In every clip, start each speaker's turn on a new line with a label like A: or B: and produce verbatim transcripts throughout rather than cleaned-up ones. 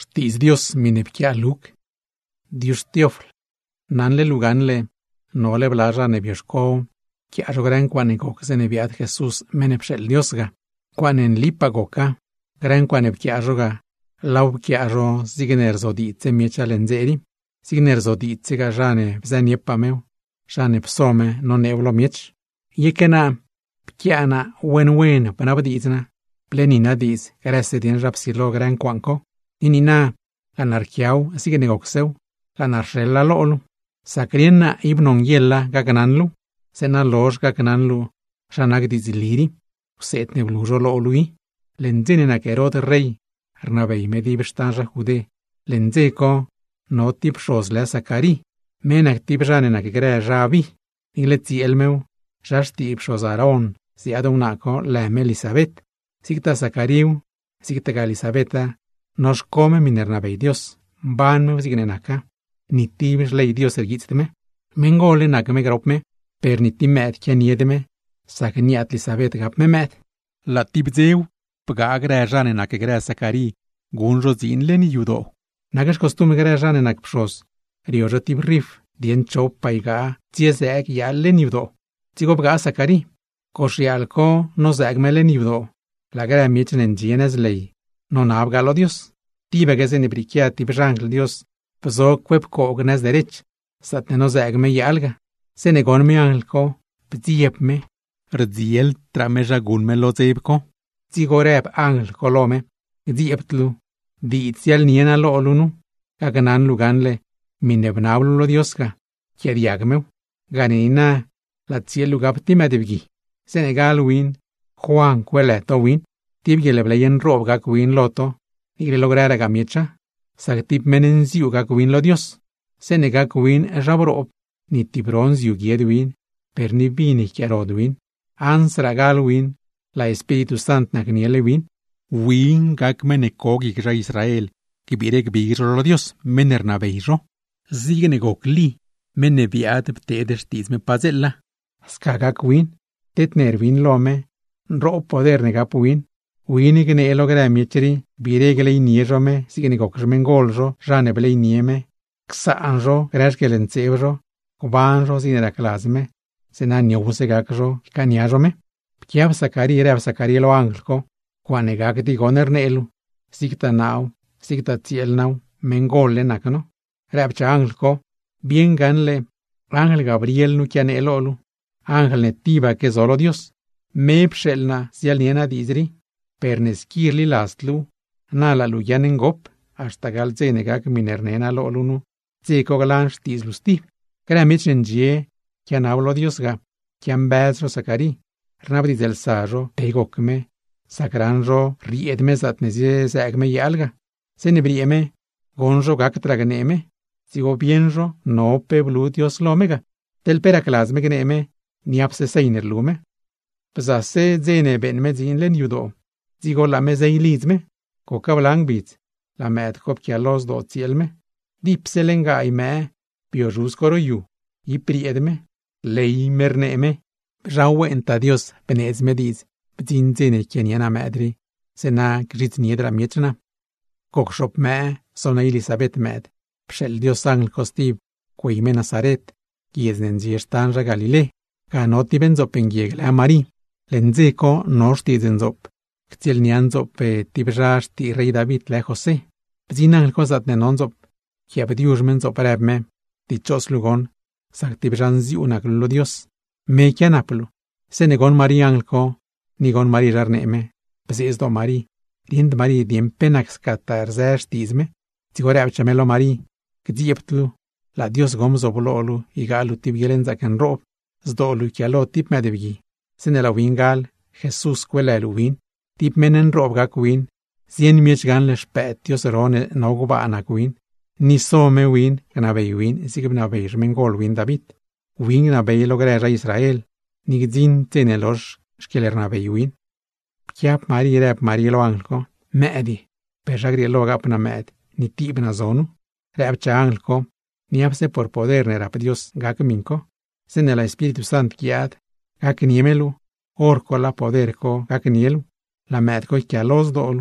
A: Xti's Dios minipkia luk. Dios tiofl. Nanle luganle. No le blaja nebioshko. Kia gran quan gok se nebiat Jesús menepshel Diosga. Quan en lipa goka. Gran quan ebkia roga. Lau kia ro zigner zoditze miecha lenzeri. Zigner zoditze ga jane bzanipa meu. Jane psome no nevlo miech. Yekena pkiana wen wen panabdizna. Plenina diz, grese din rapsilo gran quanco. Ninina, lanarkiau, así que negoxeu, lanarshella lolu. Sacriena ibnon yella gagananlu, sena losh gagananlu, shanag diziliri, uset neblujo lolui, lenzina kerot rey, arnabei medibstanja jude, lenzeko, no tip shosle sakari, menak tip janena que crea javi, ingletzi elmeu, jash tip shosaron, si adonako la Elisabeth. Sigta Zacariu, sigta Elisabeta, nos come minernabei Dios, ban me signenaka, ni tibes lei Dios ergitzteme, mengole nakame gropme, per ni timet kianiedeme, sakniat Elisabet gapme met. La tibzeu, pga agrejane nak gre Zacari, gunjo zinle ni judo. Nagas costume grejane nak pshos, riojo tib rif, dien chop paiga, tiesek yalle ni judo. Tigo pga Zacari, koshialko no zagmele ni judo. La gara michen en jenes lei. Non abgalo Dios. Tiba que se nebrikia tib rangl Dios. Pzo kweb ko ognes derech. Sat no zagme yalga. Se negon me angelko. Pziep me. Rdziel trame jagun me lo zebko. Zigoreb angel kolome. Zieptlu. Di itzial niena lo olunu. Kaganan luganle. Minebnablu lo Diosga. Kiadiagmeu. Ganina. La tziel lugapti medivgi. Senegal win. Juan quelle to win, tib yele blayen rob gak win loto, y le lograra gamiecha, sag tib menenziu gak win lo Dios, sene gak win rabrob, ni tibronziu gied win, per ni bini kiarod win, ansra gal win, la Espíritu Sant nakniele win, win gak menekog igra Israel, kibirek bigro lo Dios, menerna beiro, zigene gok li, meneviat ptedes tizme pazella, skagak win, tetner win lome, ro poder negapu win, wini gene elogra miecheri, biregele inierome, sigene gokrsmen golro, jane bele inieme, ksa anjo, grashkelen tsevro, kubanjo sinera klasme, sena nyobuse gakro, kaniajome, pkiab sakari erab sakari lo anglko, kwane gakti goner nelu, sigta nau, sigta tiel nau, mengole nakano, rabcha anglko, bien ganle, ángel Gabriel nu kiane elolu, ángel netiba que solo Dios, me pshelna sialniena dizri, per neskirli lastlu, nala lujanen gop, hasta gal zenegak minernena lo olunu, zeko galan stizlusti, kramichin jie, kian hablo Diosga, kian bezro sakari, rnabdi del sajo, pegokme, sakranjo, riedme zatnezie zagme yalga, senebrieme, gonjo gak traganeme, sigo bienjo, no peblu Dios lomega, del peraclasme gneme, niapse seiner lume, Pzase zene ben me zin len judo. Zigo la me zeilizme, koka vlang bit, la med kop kia los do cielme, dipse lenga i me, piojus koro ju, i priedme, lei merneme, jaue enta Dios penez me diz, bzin zene kieniena medri, sena grit niedra mietna. Kokshop me, sona Elisabet med, pshel Dios angel kostib, kui me Nazaret, kieznen ziestanja Galile, kanoti benzopen giegle a Mari. Lenzeko no stizenzop, ktiel nianzop pe tibjash ti rey David le José, bzinan el kozat nenonzop, kia bediujmen zop rebme, dichos lugon, sak tibjan ziunak lo Dios, me kia naplu, se negon Mari angelko, nigon Mari jarneme, bziz do Mari, riend Mari diem penax kata erzesh tizme, zigore abchamelo Mari, kdzieptlu, la Dios gomzo bololu, igalu tibgelen zaken rob, zdolu kia lo tip medevgi. Sene la wingal, Jesús quella eluwin, tip menen robga quin, zien miech gan le spet Dios rone noguba anaquin, ni so me win, ganabei win, sigib nabei jmengol win David, win nabei logreja Israel, ni gzin tenelosh, shkeler nabei win. Pkiap Mari rep Mari lo anglko, meedi, pejagri lo gap na med, ni tip na zonu, rep cha anglko, ni apse por poder ne rap Dios gak minko, sene la Espíritu Sant kiad, gak niemelu, orko la poderko gak nielu, la medko kia los dolu,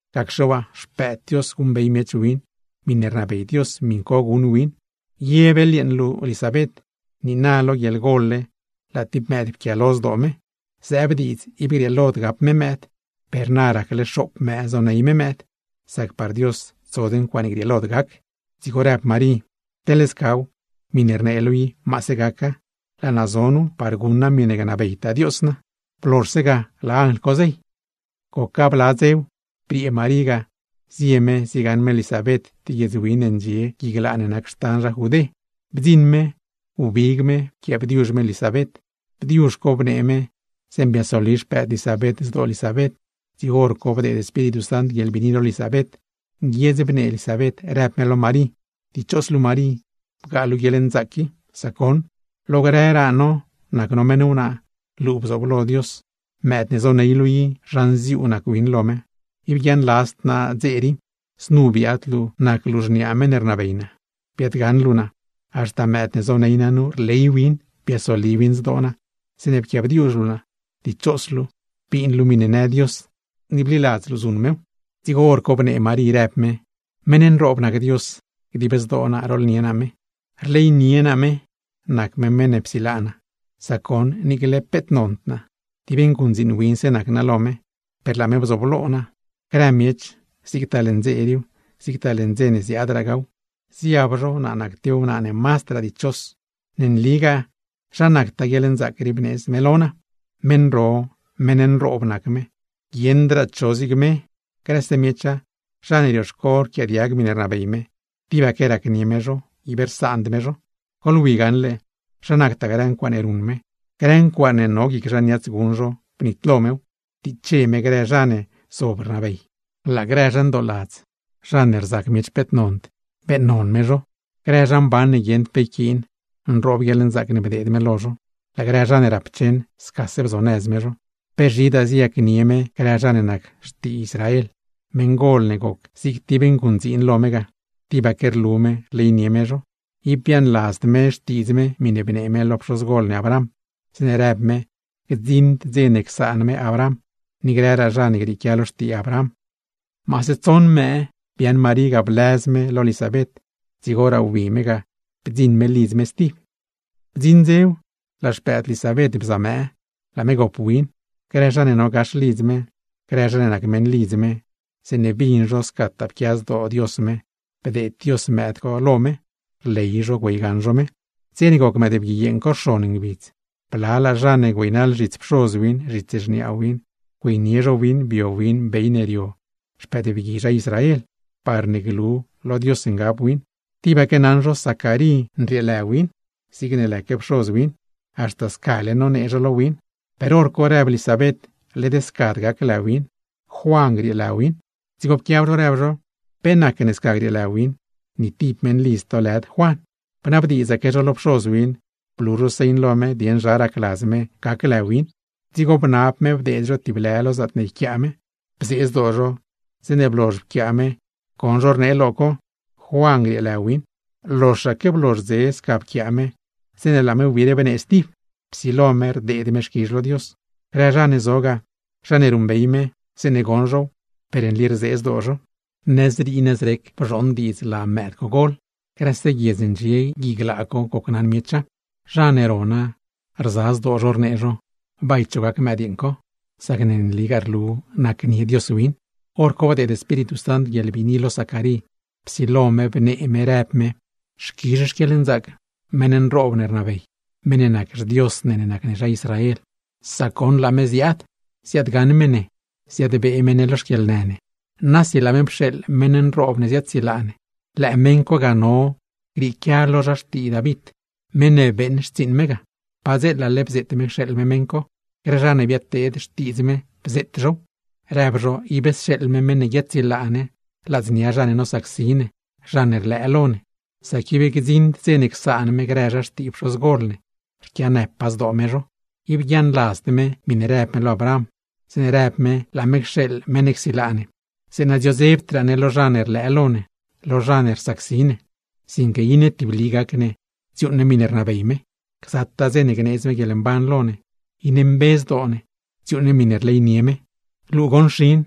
A: Kakshwa shpet Dios gumbey mech win, minernabe Dios minko gun win, yebel yen lu Elizabeth, ni nalo yel golle, la tip med pkialos dome, zebdiz ibir lod gap memet, per nara que le shop me zona i memet, sak par Dios zoden kwanigri lod gak, zigorap mari, teleskau, minerne elui masegaka, la nazonu par gunna mineganabeita Diosna, plorsega la angel kozei. Kokab lazeu, pri mariga, zieme ziganme Elizabeth tigezwin enjie giglanenak stanra jude, bdinme, ubigme, kiabdiushme Elizabeth, bdiush kobneme, sembia solish pe Elizabeth zdo Elizabeth, zigor kobde de Espíritu Santo y el vinilo Elizabeth, giezebne Elizabeth, rapmelo Mari, dichoslu Mari, galu yelenzaki, sakon, logrera no, naknomenuna, lubzoblo Dios, metnezone ilui, ranzi una quin lome, ibyan last na zeri, snubi atlu naklujni amenernaveina, pietgan luna, hasta metnezone inanu leiwin, piesoliwins dona, senepkiabdiusluna, dichoslu, pin luminene Dios, niblilaz luzunmeu, zigor kobne Mari repme, menen robnak Dios, gdibes dona rolniename, rlei niename, nakme menepsilana, sakon nikele petnontna, tiben kunzin winse naknalome, per la mebzoblona, kramiech, sigtalenzeriu, sigtalenzenes yadragau, ziabro nanaktiu nane mastra dichos, nen liga, shanakta yelenzakribnes melona, menro, menen robnakme, giendra chosigme, kresemiecha, shanirioskor kiadiag minernabeime, tibakerak niemejo, ibersandmejo, kolwiganle, shanakta gran kwanerunme, gran kwanenogik raniats gunjo, pnitlomeu, ticheme grejane sobrnabei. La grejan dolaz, shanerzak mich petnont, petnon mejo, grejan ban yent pekin, nrob yelenzak nebeded melojo, la grejan erapchen, skaseb zonez mejo, pejida ziak nieme grejanenak shti Israel, mengol negok, sik tiben kunzin lomega, tibaker lume leiniemejo, ipian last me shtizme minebneme lopshos golne Abraham, senerabme, gzint zenek saanme Abraham, nigrera janigri kialoshti Abraham. Masetzon me, pian mariga blazme lo Elizabeth, zigora uwimega, bzin me lizme sti. Bzin zeu, la shpet Elizabeth bzame, la megopuin, krejane no gash lizme, krejane nakmen lizme, se ne binjos katab kiaz do diosme, bede diosme etko lome, leijo gweiganjome, cenigok medebgiyen korshoning bit, plala jane gweinal ritz pshozwin, ritzejni awin, gweiniejowin biowin beinerio, shpedebgija Israel, parneglu lo diosengabwin, tibakenanjo sakari nrielawin, signeleke pshozwin, hasta skale non ejolowin, peror koreb Elizabeth le descarga klawin, Juan grielawin, zigopkiabro rebro, penakeneska grielawin, ni tipmen listo led Juan. Panabdiza que jolo pshozwin, pluro sein lome dien jara klasme kakelawin, zigo panap me vdedro tiblelos at nekiame, pses dojo, senebloj kiame, konjor ne loko, Juan grielawin, losha ke blorze skap kiame, senelame ubire benesti, psilomer de meshkijlo Dios, rejane zoga, shanerumbeime, senegonjo, perenlir zes dojo, nezri nezrek prondiz la merkogol, kreste giezenjie giglako koknan miecha, janerona, rzaz dojor nejo, baichogak medinko, sagnen ligarlu nakni dioswin, orko de Espíritu Santo y el vinilo sakari, psilome bne emerepme, shkijish kelenzag, menen robner navei, menenak Dios nenenak neja Israel, sakon la meziat, siat gan mene, siat be emenelos kelnene, nasi la mepshel menen robne siat silane, la emenko gano, grikialo jashti David, mene ben shtin mega, pazet la lepzet mekshel memenko, grejane biated shtizme, pzetjo, rebro ibes shel memene yetsilane, laznia jane no saksine, janer le alone, sakive gzind zenek saan me greja shtipshos gorne, rkiane pas domejo, ibyan lastme minerep me lo Abraham, senerep me la mekshel meneksilane, sena Joseph trane lo janer le alone, lo janer saksine, sin que ine tibliga kne, zione minernabeime, ksatta zenek nezme gelemban lone, inem bez done, zione minerle inieme, lugon shin,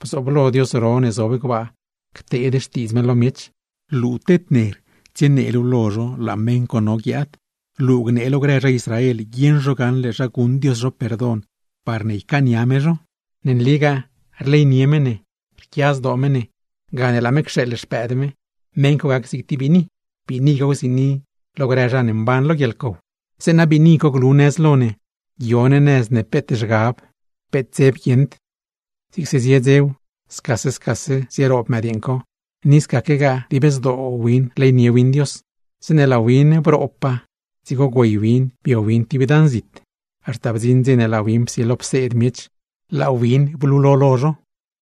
A: Bsoblo Dios ron esobe gwa, kte de shtiz me lo mich, lutet ner, tienelo lojo, la men konogiat, lugnelo gre Israel, yen rogan le ragun Dios ro perdón, parne ikaniamejo, nen liga, arlei niemene, kias domene, gane la mekshel spedme, men kogak siktibini, bini gosini, logre ran ban lo gelko. Sena bini ko glunes lone, yonenes ne peteshgab, petseb yent. Sikses yedzeu, skase skase, zierop medienko, niska kega dibes do win le niewin Dios, sene la win bro oppa, sigo goiwin bio win tibidanzit. Artabzin zene la win psilop seed mich, la win blulolojo,